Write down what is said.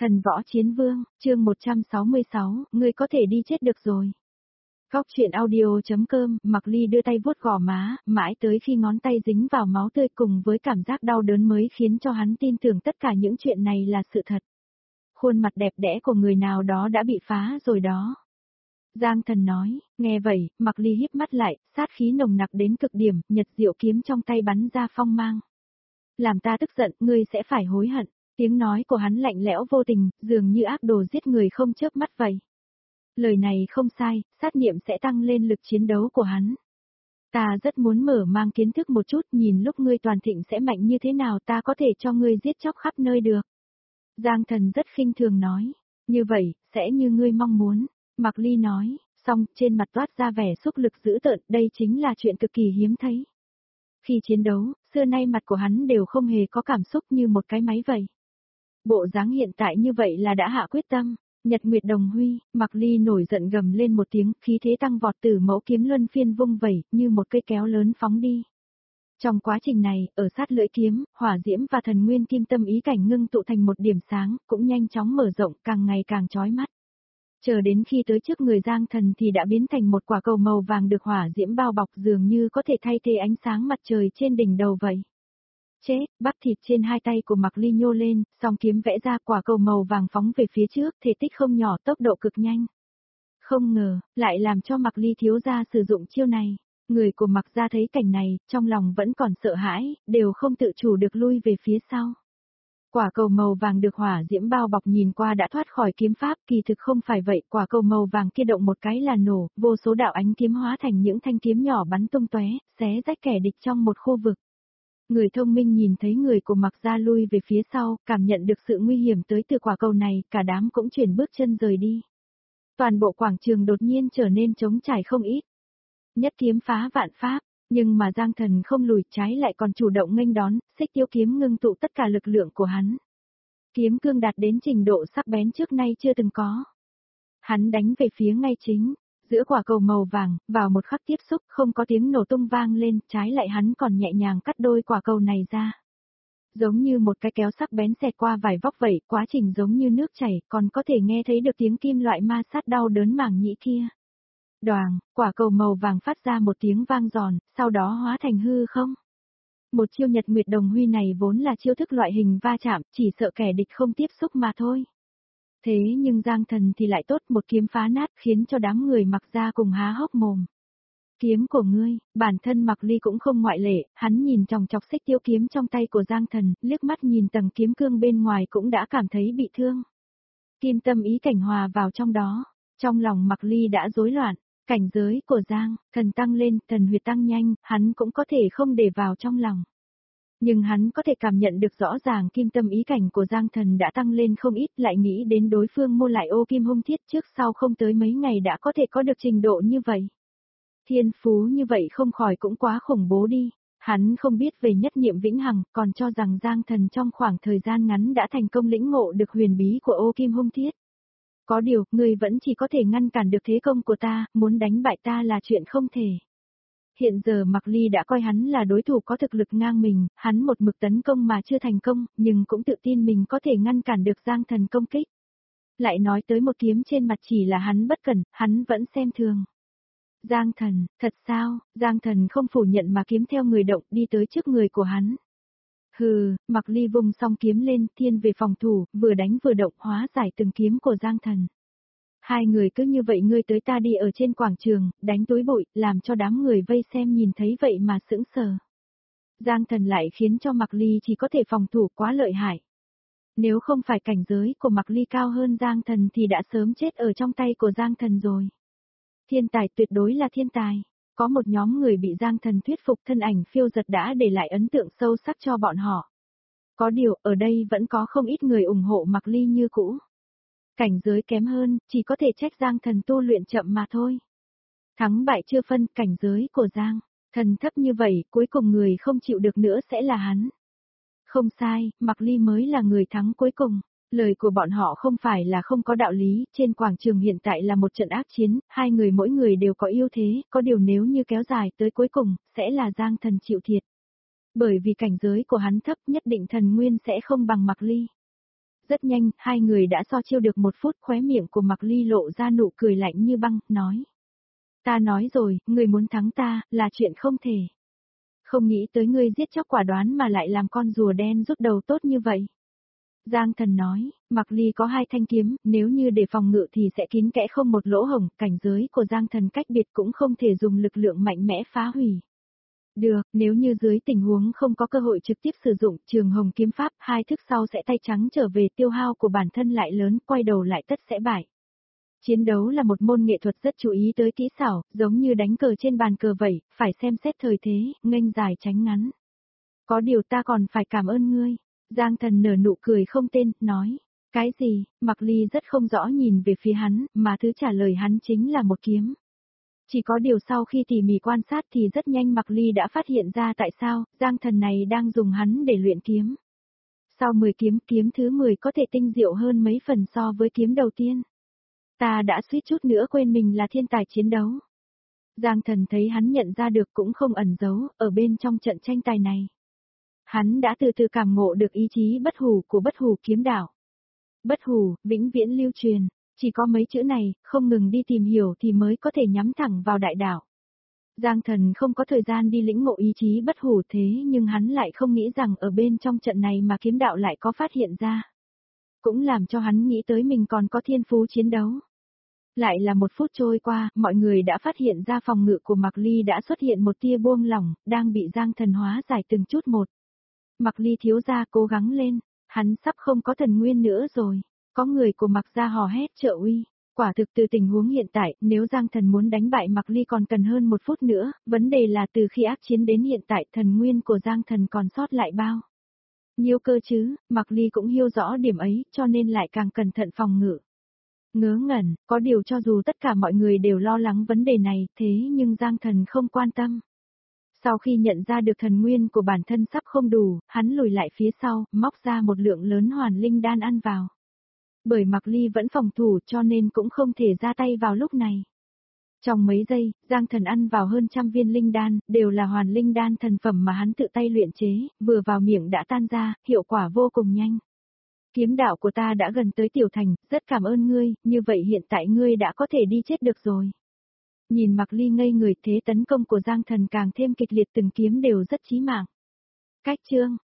Thần võ chiến vương, chương 166, ngươi có thể đi chết được rồi. Góc chuyện audio.com, Mạc Ly đưa tay vuốt gò má, mãi tới khi ngón tay dính vào máu tươi cùng với cảm giác đau đớn mới khiến cho hắn tin tưởng tất cả những chuyện này là sự thật. Khuôn mặt đẹp đẽ của người nào đó đã bị phá rồi đó. Giang Thần nói, nghe vậy, Mạc Ly híp mắt lại, sát khí nồng nặc đến cực điểm, nhật diệu kiếm trong tay bắn ra phong mang. Làm ta tức giận, ngươi sẽ phải hối hận. Tiếng nói của hắn lạnh lẽo vô tình, dường như ác đồ giết người không chớp mắt vậy. Lời này không sai, sát niệm sẽ tăng lên lực chiến đấu của hắn. Ta rất muốn mở mang kiến thức một chút, nhìn lúc ngươi toàn thịnh sẽ mạnh như thế nào, ta có thể cho ngươi giết chóc khắp nơi được. Giang Thần rất khinh thường nói, như vậy, sẽ như ngươi mong muốn. Mạc Ly nói, xong, trên mặt toát ra vẻ xúc lực dữ tợn, đây chính là chuyện cực kỳ hiếm thấy. Khi chiến đấu, xưa nay mặt của hắn đều không hề có cảm xúc như một cái máy vậy. Bộ dáng hiện tại như vậy là đã hạ quyết tâm. Nhật Nguyệt Đồng Huy, Mạc Ly nổi giận gầm lên một tiếng, khí thế tăng vọt, từ mẫu kiếm luân phiên vung vẩy, như một cây kéo lớn phóng đi. Trong quá trình này, ở sát lưỡi kiếm, hỏa diễm và thần nguyên kim tâm ý cảnh ngưng tụ thành một điểm sáng, cũng nhanh chóng mở rộng, càng ngày càng chói mắt. Chờ đến khi tới trước người Giang Thần thì đã biến thành một quả cầu màu vàng được hỏa diễm bao bọc, dường như có thể thay thế ánh sáng mặt trời trên đỉnh đầu vậy. Chết, bắp thịt trên hai tay của Mạc Ly nhô lên, song kiếm vẽ ra quả cầu màu vàng phóng về phía trước, thể tích không nhỏ, tốc độ cực nhanh. Không ngờ, lại làm cho Mạc Ly thiếu gia sử dụng chiêu này. Người của Mạc gia thấy cảnh này, trong lòng vẫn còn sợ hãi, đều không tự chủ được lui về phía sau. Quả cầu màu vàng được hỏa diễm bao bọc nhìn qua đã thoát khỏi kiếm pháp, kỳ thực không phải vậy, quả cầu màu vàng kia động một cái là nổ, vô số đạo ánh kiếm hóa thành những thanh kiếm nhỏ bắn tung tóe, xé rách kẻ địch trong một khu vực. Người thông minh nhìn thấy người của Mạc gia lui về phía sau, cảm nhận được sự nguy hiểm tới từ quả cầu này, cả đám cũng chuyển bước chân rời đi. Toàn bộ quảng trường đột nhiên trở nên trống trải không ít. Nhất kiếm phá vạn pháp, nhưng mà Giang Thần không lùi, trái lại còn chủ động nghênh đón, xích tiêu kiếm ngưng tụ tất cả lực lượng của hắn. Kiếm cương đạt đến trình độ sắc bén trước nay chưa từng có. Hắn đánh về phía ngay chính. Giữa quả cầu màu vàng, vào một khắc tiếp xúc không có tiếng nổ tung vang lên, trái lại hắn còn nhẹ nhàng cắt đôi quả cầu này ra. Giống như một cái kéo sắc bén xẹt qua vải vóc vậy, quá trình giống như nước chảy, còn có thể nghe thấy được tiếng kim loại ma sát đau đớn màng nhĩ kia. Đoàng, quả cầu màu vàng phát ra một tiếng vang giòn, sau đó hóa thành hư không. Một chiêu Nhật Nguyệt Đồng Huy này vốn là chiêu thức loại hình va chạm, chỉ sợ kẻ địch không tiếp xúc mà thôi. Thế nhưng Giang Thần thì lại tốt, một kiếm phá nát khiến cho đám người Mạc gia cùng há hốc mồm. Kiếm của ngươi, bản thân Mạc Ly cũng không ngoại lệ, hắn nhìn chòng chọc xích tiêu kiếm trong tay của Giang Thần, liếc mắt nhìn tầng kiếm cương bên ngoài cũng đã cảm thấy bị thương. Kim tâm ý cảnh hòa vào trong đó, trong lòng Mạc Ly đã rối loạn, cảnh giới của Giang Thần tăng lên, thần huyệt tăng nhanh, hắn cũng có thể không để vào trong lòng. Nhưng hắn có thể cảm nhận được rõ ràng kim tâm ý cảnh của Giang Thần đã tăng lên không ít, lại nghĩ đến đối phương mua lại ô kim hung thiết trước sau không tới mấy ngày đã có thể có được trình độ như vậy. Thiên phú như vậy không khỏi cũng quá khủng bố đi, hắn không biết về nhất niệm vĩnh hằng, còn cho rằng Giang Thần trong khoảng thời gian ngắn đã thành công lĩnh ngộ được huyền bí của ô kim hung thiết. Có điều, ngươi vẫn chỉ có thể ngăn cản được thế công của ta, muốn đánh bại ta là chuyện không thể. Hiện giờ Mạc Ly đã coi hắn là đối thủ có thực lực ngang mình, hắn một mực tấn công mà chưa thành công, nhưng cũng tự tin mình có thể ngăn cản được Giang Thần công kích. Lại nói tới một kiếm trên mặt chỉ là hắn bất cẩn, hắn vẫn xem thường. Giang Thần, thật sao? Giang Thần không phủ nhận mà kiếm theo người động đi tới trước người của hắn. Hừ, Mạc Ly vung song kiếm lên, thiên về phòng thủ, vừa đánh vừa động hóa giải từng kiếm của Giang Thần. Hai người cứ như vậy ngươi tới ta đi ở trên quảng trường, đánh túi bụi, làm cho đám người vây xem nhìn thấy vậy mà sững sờ. Giang Thần lại khiến cho Mạc Ly chỉ có thể phòng thủ, quá lợi hại. Nếu không phải cảnh giới của Mạc Ly cao hơn Giang Thần thì đã sớm chết ở trong tay của Giang Thần rồi. Thiên tài, tuyệt đối là thiên tài. Có một nhóm người bị Giang Thần thuyết phục, thân ảnh phiêu giật đã để lại ấn tượng sâu sắc cho bọn họ. Có điều, ở đây vẫn có không ít người ủng hộ Mạc Ly như cũ. Cảnh giới kém hơn, chỉ có thể trách Giang Thần tu luyện chậm mà thôi. Thắng bại chưa phân, cảnh giới của Giang Thần thấp như vậy, cuối cùng người không chịu được nữa sẽ là hắn. Không sai, Mạc Ly mới là người thắng cuối cùng. Lời của bọn họ không phải là không có đạo lý, trên quảng trường hiện tại là một trận ác chiến, hai người mỗi người đều có ưu thế, có điều nếu như kéo dài tới cuối cùng, sẽ là Giang Thần chịu thiệt. Bởi vì cảnh giới của hắn thấp, nhất định thần nguyên sẽ không bằng Mạc Ly. Rất nhanh, hai người đã so chiêu được 1 phút, khóe miệng của Mạc Ly lộ ra nụ cười lạnh như băng, nói. Ta nói rồi, ngươi muốn thắng ta, là chuyện không thể. Không nghĩ tới ngươi giết chóc quả đoán mà lại làm con rùa đen rút đầu tốt như vậy. Giang Thần nói, Mạc Ly có 2 thanh kiếm, nếu như để phòng ngự thì sẽ kín kẽ không một lỗ hổng, cảnh giới của Giang Thần cách biệt cũng không thể dùng lực lượng mạnh mẽ phá hủy. Được, nếu như dưới tình huống không có cơ hội trực tiếp sử dụng Trường Hồng kiếm pháp, 2 thức sau sẽ tay trắng trở về, tiêu hao của bản thân lại lớn, quay đầu lại tất sẽ bại. Chiến đấu là một môn nghệ thuật rất chú ý tới kỹ xảo, giống như đánh cờ trên bàn cờ vậy, phải xem xét thời thế, nghênh dài tránh ngắn. Có điều ta còn phải cảm ơn ngươi. Giang Thần nở nụ cười không tên, nói. Cái gì? Mạc Ly rất không rõ nhìn về phía hắn, mà thứ trả lời hắn chính là một kiếm. Chỉ có điều sau khi tỉ mỉ quan sát thì rất nhanh Mạc Ly đã phát hiện ra tại sao Giang Thần này đang dùng hắn để luyện kiếm. Sau 10 kiếm, kiếm thứ 10 có thể tinh diệu hơn mấy phần so với kiếm đầu tiên. Ta đã suýt chút nữa quên mình là thiên tài chiến đấu. Giang Thần thấy hắn nhận ra được cũng không ẩn giấu, ở bên trong trận tranh tài này. Hắn đã từ từ cảm ngộ được ý chí bất hủ của bất hủ kiếm đạo. Bất hủ, vĩnh viễn lưu truyền, chỉ có mấy chữ này, không ngừng đi tìm hiểu thì mới có thể nhắm thẳng vào đại đạo. Giang Thần không có thời gian đi lĩnh ngộ ý chí bất hủ thế nhưng hắn lại không nghĩ rằng ở bên trong trận này mà kiếm đạo lại có phát hiện ra. Cũng làm cho hắn nghĩ tới mình còn có thiên phú chiến đấu. Lại là 1 phút trôi qua, mọi người đã phát hiện ra phòng ngự của Mạc Ly đã xuất hiện một tia buông lỏng, đang bị Giang Thần hóa giải từng chút một. Mạc Ly thiếu gia cố gắng lên, hắn sắp không có thần nguyên nữa rồi. Có người của Mạc gia hò hét trợ uy. Quả thực từ tình huống hiện tại, nếu Giang Thần muốn đánh bại Mạc Ly còn cần hơn 1 phút nữa, vấn đề là từ khi ác chiến đến hiện tại thần nguyên của Giang Thần còn sót lại bao nhiêu cơ chứ, Mạc Ly cũng hiểu rõ điểm ấy, cho nên lại càng cẩn thận phòng ngự. Ngớ ngẩn, có điều cho dù tất cả mọi người đều lo lắng vấn đề này, thế nhưng Giang Thần không quan tâm. Sau khi nhận ra được thần nguyên của bản thân sắp không đủ, hắn lùi lại phía sau, móc ra một lượng lớn hoàn linh đan ăn vào. Bởi Mạc Ly vẫn phòng thủ cho nên cũng không thể ra tay vào lúc này. Trong mấy giây, Giang Thần ăn vào hơn 100 viên linh đan, đều là hoàn linh đan thần phẩm mà hắn tự tay luyện chế, vừa vào miệng đã tan ra, hiệu quả vô cùng nhanh. Kiếm đạo của ta đã gần tới tiểu thành, rất cảm ơn ngươi, như vậy hiện tại ngươi đã có thể đi chết được rồi. Nhìn Mạc Ly ngây người, thế tấn công của Giang Thần càng thêm kịch liệt, từng kiếm đều rất chí mạng. Cách chương